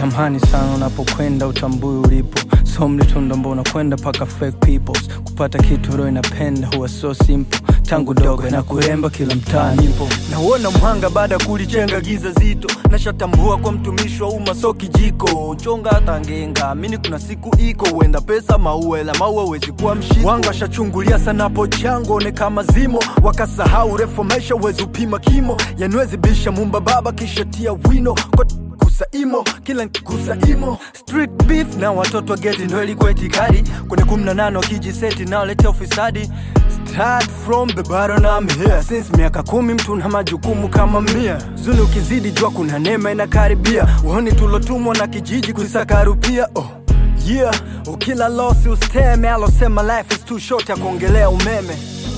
Samahani sana unapokwenda utambui ulipo. So mlitunda mbona kwenda paka fake peoples. Kupata kitu roho inapenda huwa so simple. Tangu dogo na kuremba kila mtaa nipo. Naona mhanga baada kulichenga giza zito. Nashatambua kwa mtumishi wa umma so kijiko. Chonga hata ngenga, mini kuna siku iko. Uenda pesa mauela, maua wezi kuwa mshiko. Wanga shachungulia sana po chango, ne kama zimo. Wakasahau reformation wezi upima kimo. Yanwezi bisha mumba baba kisha tia wino. Kusaimo, kila kusaimo. Street beef na watoto geti ndo ilikuwa itikadi. Kwenye 18 wakijiseti na letea ufisadi. Start from the bottom, I'm here. Since miaka 10 mtu na majukumu kama 100. Zulu ukizidi jua kuna neema inakaribia. Uhoni tulotumwa na kijiji kusaka rupia. Oh yeah, ukila losi usteme. Alosema life is too short ya kuongelea umeme.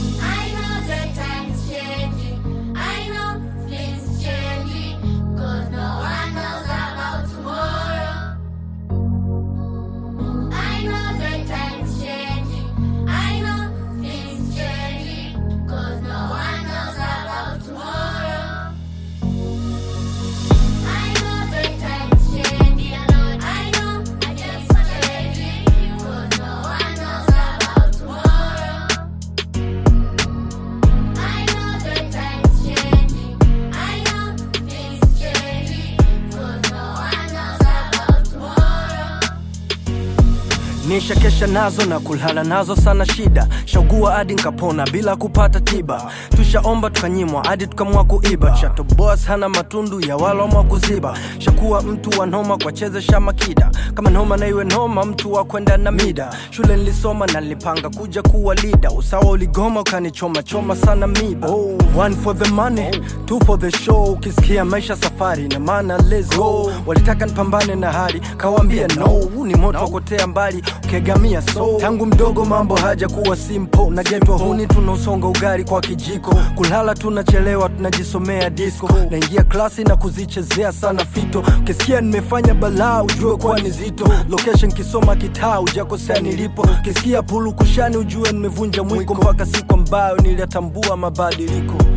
Nisha kesha nazo na kulala nazo sana shida. Shagua hadi nkapona bila kupata tiba. Tushaomba tukanyimwa hadi tukamua kuiba. Chato boss hana matundu ya wala mwa kuziba. Shakuwa mtu wa noma kwa chezesha makida. Kama noma na iwe noma mtu wa kwenda na mida. Shule nilisoma na nilipanga kuja kuwa leader. Usawa uligoma ukanichoma choma sana miba. Oh, 1 for the money, 2 for the show. Ukisikia maisha safari na maana let's go. Walitaka nipambane na hali kawambia no. Ni moto wakotea mbali ukegamia so. Tangu mdogo mambo haja kuwa simple. Na gentwa huni tunausonga ugari kwa kijiko. Kulala tunachelewa tunajisomea disco. Naingia klasi na kuzichezea sana fito. Kisikia nimefanya balaa ujue kwa nizito. Location kisoma kitaa ujakosea nilipo. Kisikia pulu kushani ujue nimevunja mwiko. Mpaka siku ambayo nilitambua mabadiliko.